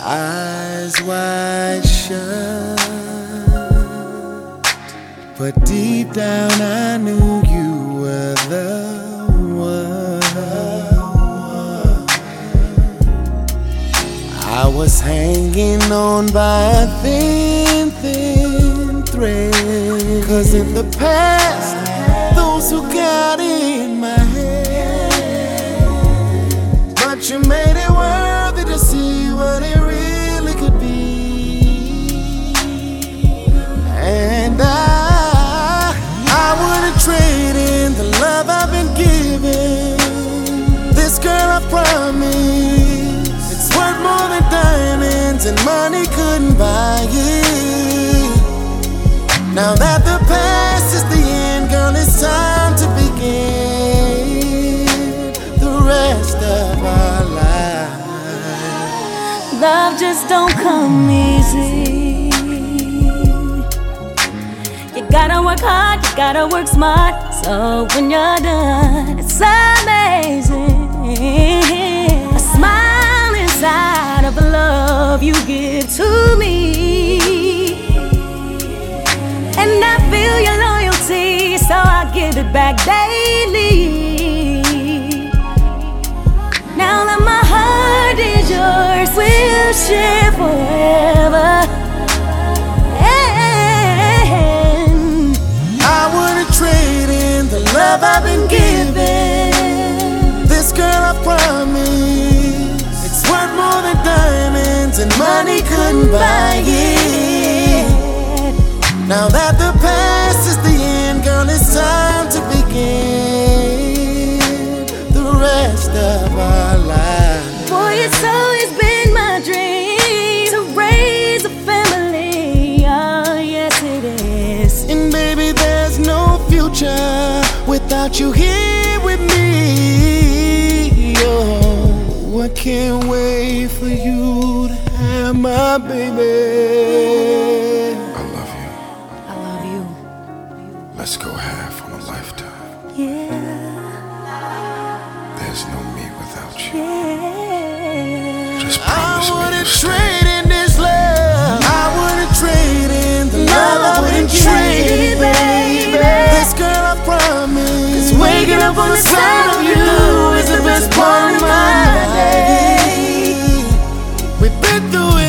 Eyes wide shut, but deep down I knew you were the one. I was hanging on by a thin, thin thread, 'cause in the past, those who got in my head, but you made it worthy to see what it really could be. And I wouldn't trade in the love I've been given. This girl, I promise, it's worth more than diamonds and money couldn't buy it. Now that the past is the end, girl, it's time to begin the rest of our lives. Love just don't come easy. You gotta work hard, you gotta work smart. So when you're done, it's amazing. A smile inside of the love you give to me, and I feel your loyalty, so I give it back daily. Now that my heart is yours, we'll share forever. And I wouldn't trade in the love I've been given. This girl, I promise, it's worth more than diamonds and money couldn't buy it. Now that the past is the end, girl, it's time to begin the rest of our lives. boy, it's always been my dream to raise a family. Oh, yes it is. And baby, there's no future without you here with me. Oh, I can't wait for you to have my baby. I love you. I love you. Let's go half on a lifetime. Yeah, There's no me without you. yeah. Just I promise me wouldn't you'll stay. trade in this love. I wouldn't trade in the love. I wouldn't trade it, baby. This girl, I promise, 'cause waking up on the side of you is the best part of my day. We've been through